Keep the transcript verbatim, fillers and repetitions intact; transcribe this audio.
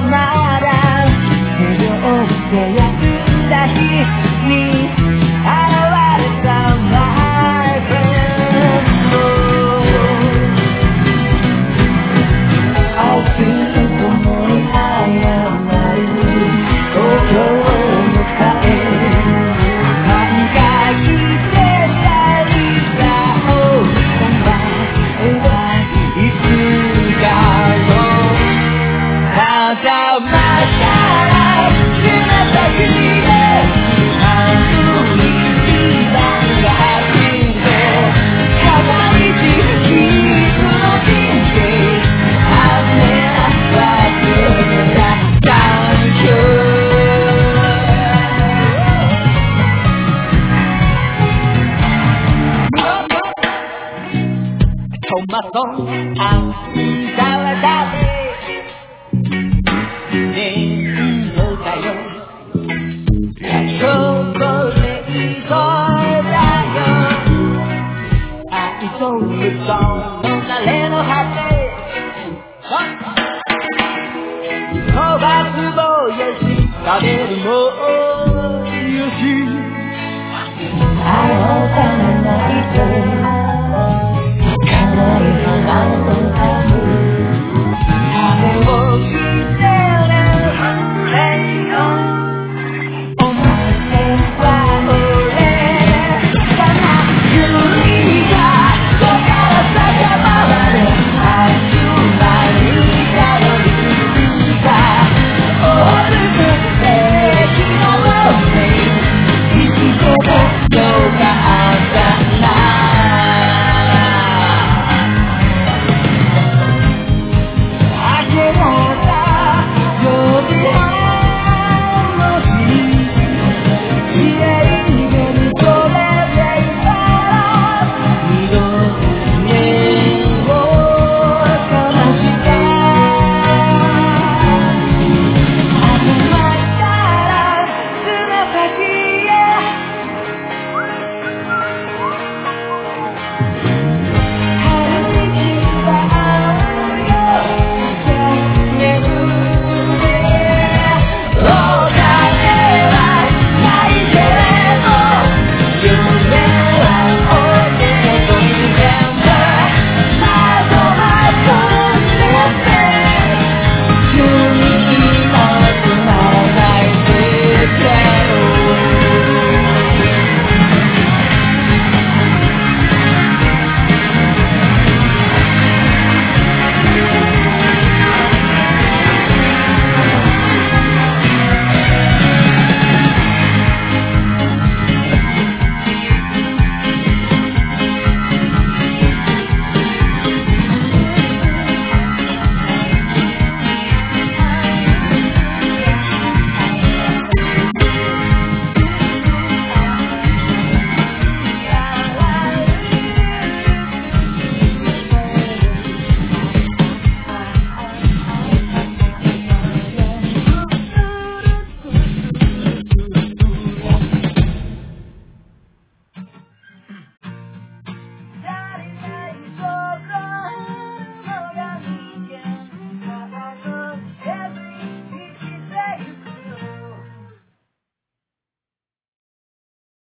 まだ手錠で休んだ日に現れた My friend I'll feel the morning I am ready 東京の帰考えてやりたお前はいつかの風間から決めた日で半分一番が走って片道いつの人生雨は忘れた Thank youトマトあんたは誰ねそうだよチョコレートだよ愛と嘘の誰の果て飛ばすもよし食べるもよしあのためないとかなり離れ